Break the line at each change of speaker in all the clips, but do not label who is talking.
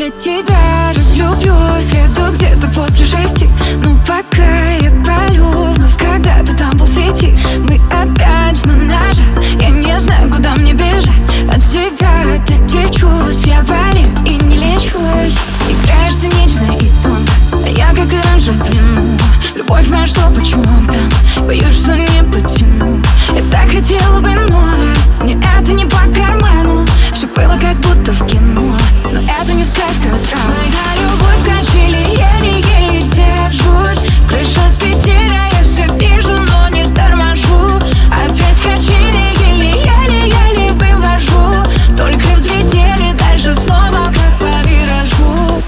я тебя разлюблю. Среду где-то после 6. Но пока я палю вновь, когда ты там был в сети. Мы опять на ноже. Я не знаю, куда мне бежать от тебя, от этих чувств. Я болею и не лечусь. Играешь цинично и тонко, а я, как и раньше, в плену. Любовь моя, что почем там? Боюсь, что не потяну. Я так хотела бы, но мне это не по карману. Все было как будто в кино, но это не сказка, а драма. Моя любовь качели, еле-еле держусь. Крыша с петеля, я все вижу, но не торможу. Опять качели, еле-еле вывожу. Только взлетели, дальше снова как по виражу.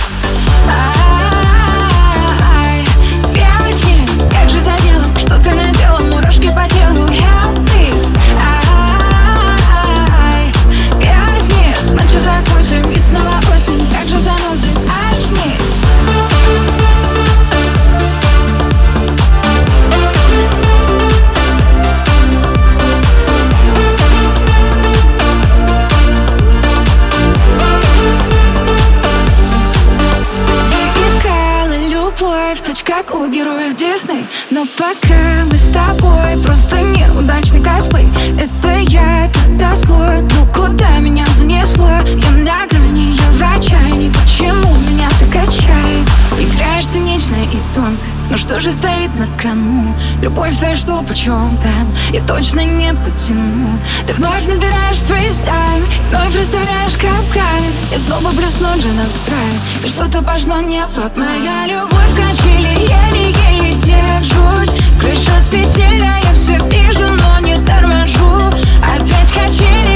Ай, вверх-вниз, как же задела, что ты надела, мурашки по телу. Help, please. Ай, вверх-вниз, на часах 8 и снова осень, как же заносит, очнись. Точь как у героев Дисней. Но пока мы с тобой просто неудачный косплей. Это я, это злой. Ну куда меня занесло? Я на грани, я в отчаянии. Почему меня так качает? Играешь цинично и тонко, но что же стоит на кону? Любовь твоя, что почем там? Я точно не потяну. Ты вновь набираешь фейстайм, вновь расставляешь капканы. Я снова блесну же на взправе, и что-то пошло не по плану. Моя любовь качели, еле-еле держусь. Крыша с петеля, я все вижу, но не торможу. Опять качели.